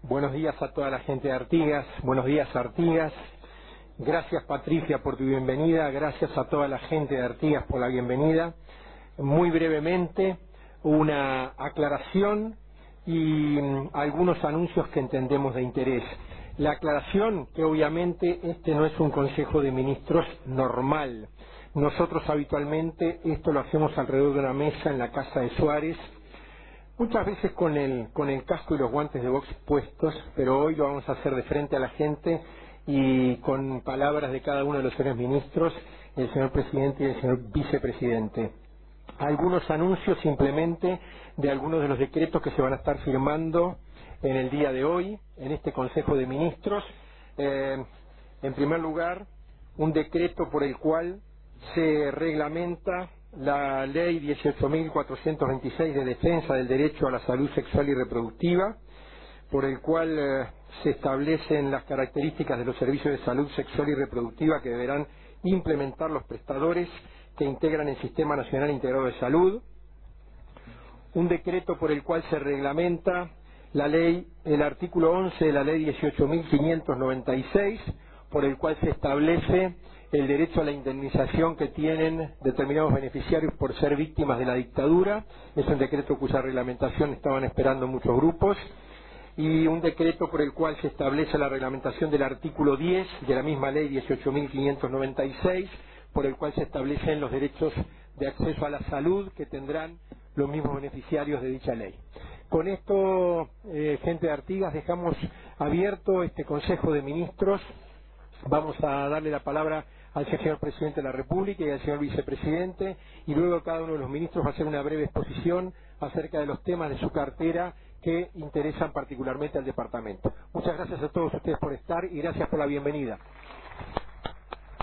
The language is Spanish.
Buenos días a toda la gente de Artigas, buenos días Artigas. Gracias Patricia por tu bienvenida, gracias a toda la gente de Artigas por la bienvenida. Muy brevemente, una aclaración y algunos anuncios que entendemos de interés. La aclaración que obviamente este no es un Consejo de Ministros normal. Nosotros habitualmente esto lo hacemos alrededor de una mesa en la Casa de Suárez, muchas veces con el casco y los guantes de box puestos, pero hoy lo vamos a hacer de frente a la gente y con palabras de cada uno de los señores ministros, el señor presidente y el señor vicepresidente. Algunos anuncios simplemente de algunos de los decretos que se van a estar firmando en el día de hoy, en este Consejo de Ministros. En primer lugar, un decreto por el cual se reglamenta la Ley 18.426 de defensa del derecho a la salud sexual y reproductiva, por el cual se establecen las características de los servicios de salud sexual y reproductiva que deberán implementar los prestadores que integran el Sistema Nacional Integrado de Salud. Un decreto por el cual se reglamenta el artículo 11 de la Ley 18.596, por el cual se establece el derecho a la indemnización que tienen determinados beneficiarios por ser víctimas de la dictadura. Es un decreto cuya reglamentación estaban esperando muchos grupos. Y un decreto por el cual se establece la reglamentación del artículo 10 de la misma Ley 18.596, por el cual se establecen los derechos de acceso a la salud que tendrán los mismos beneficiarios de dicha ley. Con esto, gente de Artigas, dejamos abierto este Consejo de Ministros. Vamos a darle la palabra al señor Presidente de la República y al señor Vicepresidente, y luego cada uno de los ministros va a hacer una breve exposición acerca de los temas de su cartera que interesan particularmente al Departamento. Muchas gracias a todos ustedes por estar y gracias por la bienvenida.